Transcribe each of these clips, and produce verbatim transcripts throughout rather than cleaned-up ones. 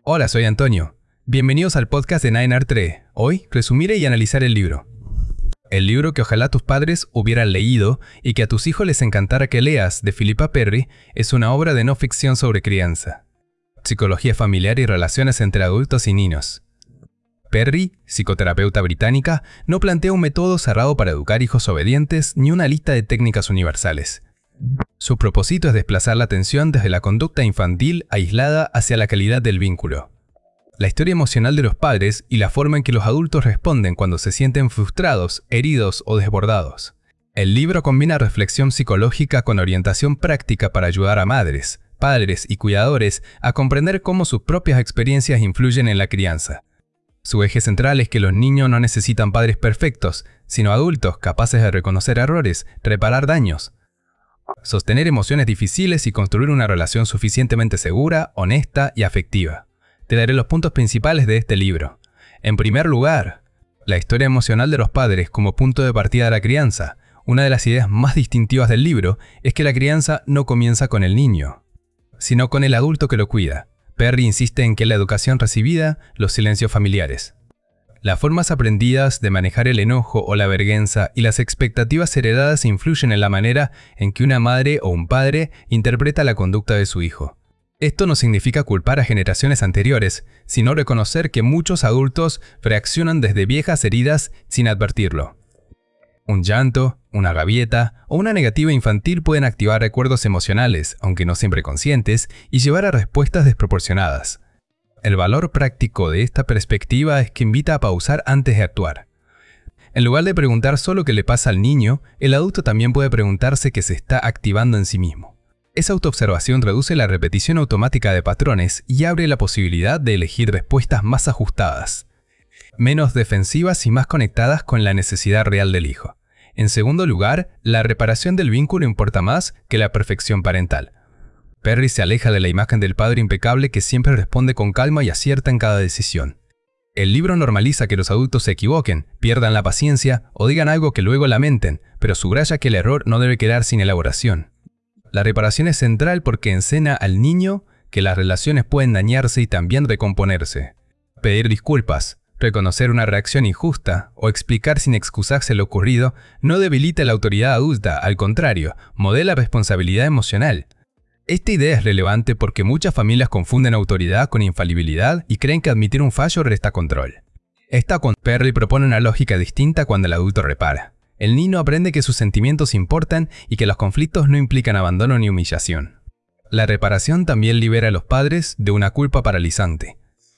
Hola, soy Antonio. Bienvenidos al podcast de Nine Art tres. Hoy resumiré y analizaré el libro. El libro que ojalá tus padres hubieran leído y que a tus hijos les encantara que leas, de Philippa Perry, es una obra de no ficción sobre crianza, psicología familiar y relaciones entre adultos y niños. Perry, psicoterapeuta británica, no plantea un método cerrado para educar hijos obedientes ni una lista de técnicas universales. Su propósito es desplazar la atención desde la conducta infantil aislada hacia la calidad del vínculo. La historia emocional de los padres y la forma en que los adultos responden cuando se sienten frustrados, heridos o desbordados. El libro combina reflexión psicológica con orientación práctica para ayudar a madres, padres y cuidadores a comprender cómo sus propias experiencias influyen en la crianza. Su eje central es que los niños no necesitan padres perfectos, sino adultos capaces de reconocer errores, reparar daños, sostener emociones difíciles y construir una relación suficientemente segura, honesta y afectiva. Te daré los puntos principales de este libro. En primer lugar, la historia emocional de los padres como punto de partida de la crianza. Una de las ideas más distintivas del libro es que la crianza no comienza con el niño, sino con el adulto que lo cuida. Perry insiste en que la educación recibida, los silencios familiares, las formas aprendidas de manejar el enojo o la vergüenza y las expectativas heredadas influyen en la manera en que una madre o un padre interpreta la conducta de su hijo. Esto no significa culpar a generaciones anteriores, sino reconocer que muchos adultos reaccionan desde viejas heridas sin advertirlo. Un llanto, una rabieta o una negativa infantil pueden activar recuerdos emocionales, aunque no siempre conscientes, y llevar a respuestas desproporcionadas. El valor práctico de esta perspectiva es que invita a pausar antes de actuar. En lugar de preguntar solo qué le pasa al niño, el adulto también puede preguntarse qué se está activando en sí mismo. Esa autoobservación reduce la repetición automática de patrones y abre la posibilidad de elegir respuestas más ajustadas, menos defensivas y más conectadas con la necesidad real del hijo. En segundo lugar, la reparación del vínculo importa más que la perfección parental. Perry se aleja de la imagen del padre impecable que siempre responde con calma y acierta en cada decisión. El libro normaliza que los adultos se equivoquen, pierdan la paciencia o digan algo que luego lamenten, pero subraya que el error no debe quedar sin elaboración. La reparación es central porque enseña al niño que las relaciones pueden dañarse y también recomponerse. Pedir disculpas, reconocer una reacción injusta o explicar sin excusarse lo ocurrido no debilita la autoridad adulta, al contrario, modela responsabilidad emocional. Esta idea es relevante porque muchas familias confunden autoridad con infalibilidad y creen que admitir un fallo resta control. Esta con Perry propone una lógica distinta cuando el adulto repara. El niño aprende que sus sentimientos importan y que los conflictos no implican abandono ni humillación. La reparación también libera a los padres de una culpa paralizante.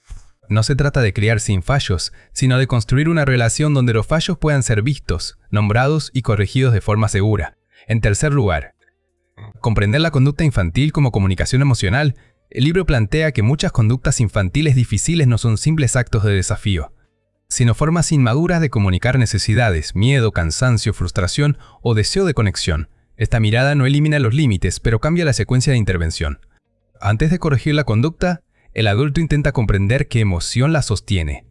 No se trata de criar sin fallos, sino de construir una relación donde los fallos puedan ser vistos, nombrados y corregidos de forma segura. En tercer lugar, comprender la conducta infantil como comunicación emocional. El libro plantea que muchas conductas infantiles difíciles no son simples actos de desafío, sino formas inmaduras de comunicar necesidades, miedo, cansancio, frustración o deseo de conexión. Esta mirada no elimina los límites, pero cambia la secuencia de intervención. Antes de corregir la conducta, el adulto intenta comprender qué emoción la sostiene.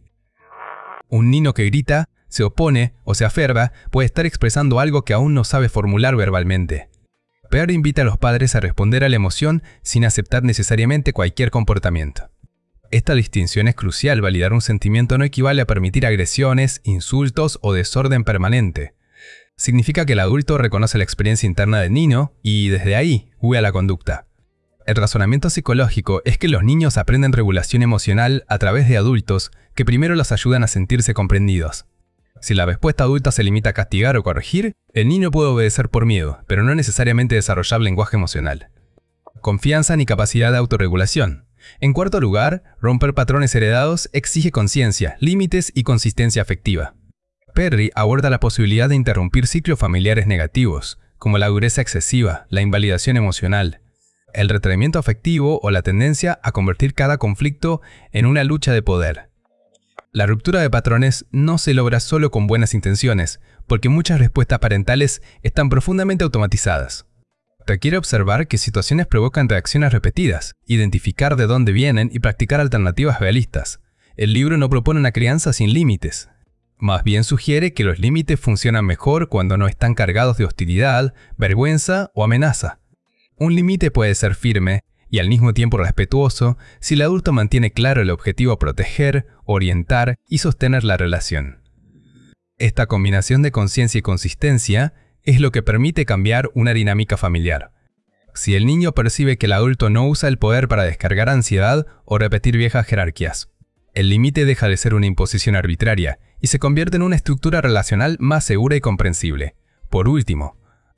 Un niño que grita, se opone o se aferra puede estar expresando algo que aún no sabe formular verbalmente. Perry invita a los padres a responder a la emoción sin aceptar necesariamente cualquier comportamiento. Esta distinción es crucial. Validar un sentimiento no equivale a permitir agresiones, insultos o desorden permanente. Significa que el adulto reconoce la experiencia interna del niño y, desde ahí, juega la conducta. El razonamiento psicológico es que los niños aprenden regulación emocional a través de adultos que primero los ayudan a sentirse comprendidos. Si la respuesta adulta se limita a castigar o corregir, el niño puede obedecer por miedo, pero no necesariamente desarrollar lenguaje emocional. Confianza ni capacidad de autorregulación. En cuarto lugar, romper patrones heredados exige conciencia, límites y consistencia afectiva. Perry aborda la posibilidad de interrumpir ciclos familiares negativos, como la dureza excesiva, la invalidación emocional, el retraimiento afectivo o la tendencia a convertir cada conflicto en una lucha de poder. La ruptura de patrones no se logra solo con buenas intenciones, porque muchas respuestas parentales están profundamente automatizadas. Requiere observar qué situaciones provocan reacciones repetidas, identificar de dónde vienen y practicar alternativas realistas. El libro no propone una crianza sin límites. Más bien sugiere que los límites funcionan mejor cuando no están cargados de hostilidad, vergüenza o amenaza. Un límite puede ser firme y al mismo tiempo respetuoso si el adulto mantiene claro el objetivo proteger, orientar y sostener la relación. Esta combinación de conciencia y consistencia es lo que permite cambiar una dinámica familiar. Si el niño percibe que el adulto no usa el poder para descargar ansiedad o repetir viejas jerarquías, el límite deja de ser una imposición arbitraria y se convierte en una estructura relacional más segura y comprensible. Por último,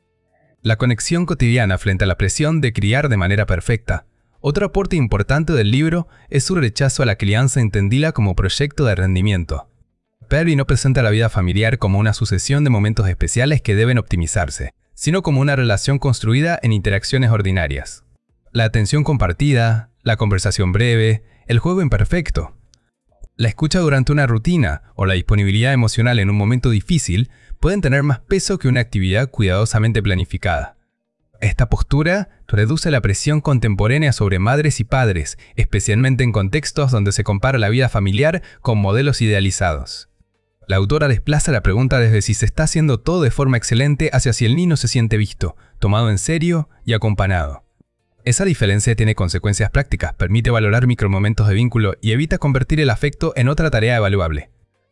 la conexión cotidiana frente a la presión de criar de manera perfecta. Otro aporte importante del libro es su rechazo a la crianza entendida como proyecto de rendimiento. Perry no presenta la vida familiar como una sucesión de momentos especiales que deben optimizarse, sino como una relación construida en interacciones ordinarias. La atención compartida, la conversación breve, el juego imperfecto, la escucha durante una rutina o la disponibilidad emocional en un momento difícil pueden tener más peso que una actividad cuidadosamente planificada. Esta postura reduce la presión contemporánea sobre madres y padres, especialmente en contextos donde se compara la vida familiar con modelos idealizados. La autora desplaza la pregunta desde si se está haciendo todo de forma excelente hacia si el niño se siente visto, tomado en serio y acompañado. Esa diferencia tiene consecuencias prácticas, permite valorar micromomentos de vínculo y evita convertir el afecto en otra tarea evaluable.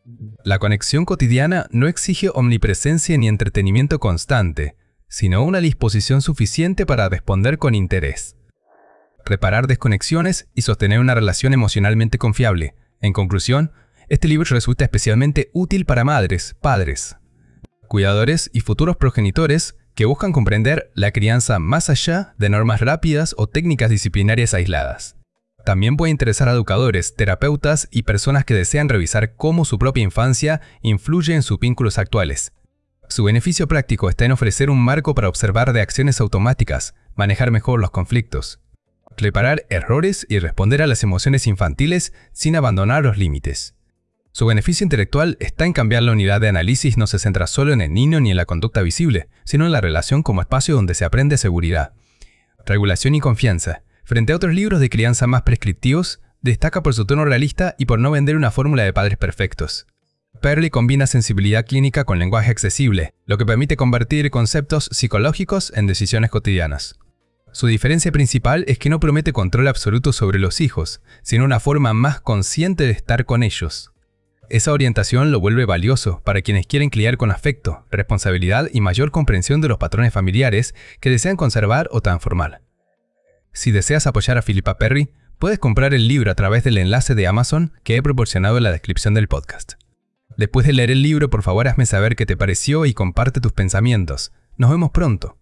La conexión cotidiana no exige omnipresencia ni entretenimiento constante, sino una disposición suficiente para responder con interés. Reparar desconexiones y sostener una relación emocionalmente confiable. En conclusión, este libro resulta especialmente útil para madres, padres, cuidadores y futuros progenitores que buscan comprender la crianza más allá de normas rápidas o técnicas disciplinarias aisladas. También puede interesar a educadores, terapeutas y personas que desean revisar cómo su propia infancia influye en sus vínculos actuales. Su beneficio práctico está en ofrecer un marco para observar reacciones automáticas, manejar mejor los conflictos, reparar errores y responder a las emociones infantiles sin abandonar los límites. Su beneficio intelectual está en cambiar la unidad de análisis no se centra solo en el niño ni en la conducta visible, sino en la relación como espacio donde se aprende seguridad, regulación y confianza. Frente a otros libros de crianza más prescriptivos, destaca por su tono realista y por no vender una fórmula de padres perfectos. Perry combina sensibilidad clínica con lenguaje accesible, lo que permite convertir conceptos psicológicos en decisiones cotidianas. Su diferencia principal es que no promete control absoluto sobre los hijos, sino una forma más consciente de estar con ellos. Esa orientación lo vuelve valioso para quienes quieren criar con afecto, responsabilidad y mayor comprensión de los patrones familiares que desean conservar o transformar. Si deseas apoyar a Philippa Perry, puedes comprar el libro a través del enlace de Amazon que he proporcionado en la descripción del podcast. Después de leer el libro, por favor hazme saber qué te pareció y comparte tus pensamientos. Nos vemos pronto.